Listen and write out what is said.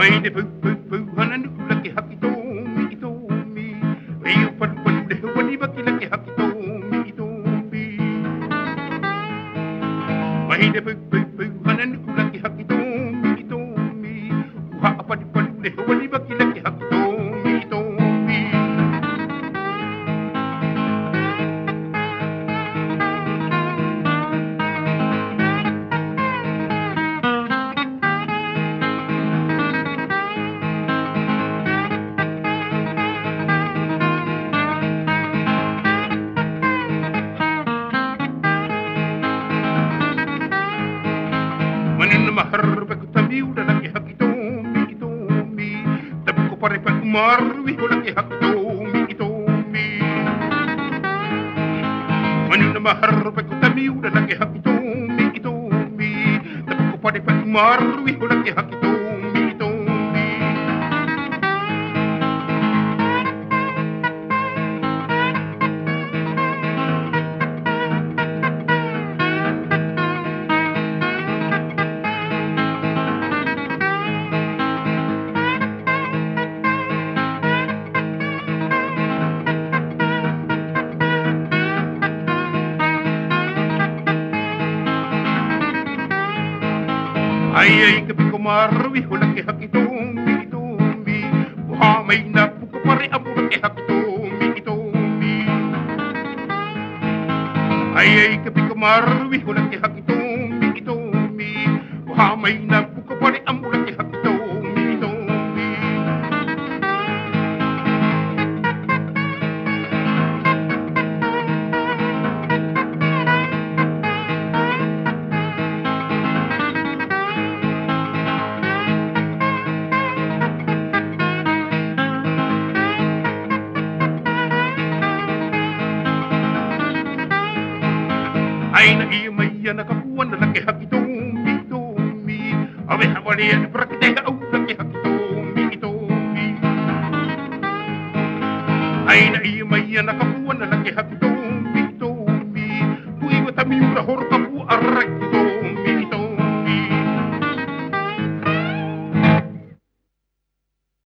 Mai de pu pu pu hananu laki hakitomi itomi. Rio padu padu de wani baki laki hakitomi itomi. Mai de pu pu pu hananu laki hakitomi itomi. Uha padu padu de wani baki laki hakitomi itomi. Manin mahar baku tamiu da laki hakitomi itomi. Tabu ko pare pa umarwi ko laki hakitomi itomi. Manin mahar baku tamiu da laki hakitomi itomi. Tabu ko pare pa umarwi ko laki hakitomi itomi. Ay kapi ko marwi ko laki hakitomi itomi. Buha may napuko pare amo laki hakitomi itomi. Ay kapi ko marwi ko laki hakitomi itomi. Buha may napuko pare amo laki hakitomi itomi. Ay na iya maya nakapuan na laki hakitomi itomi. Awe hawali ya prakite au laki hakitomi itomi. Ay na iya maya nakapuan na laki hakitomi itomi. Kui watami ura horka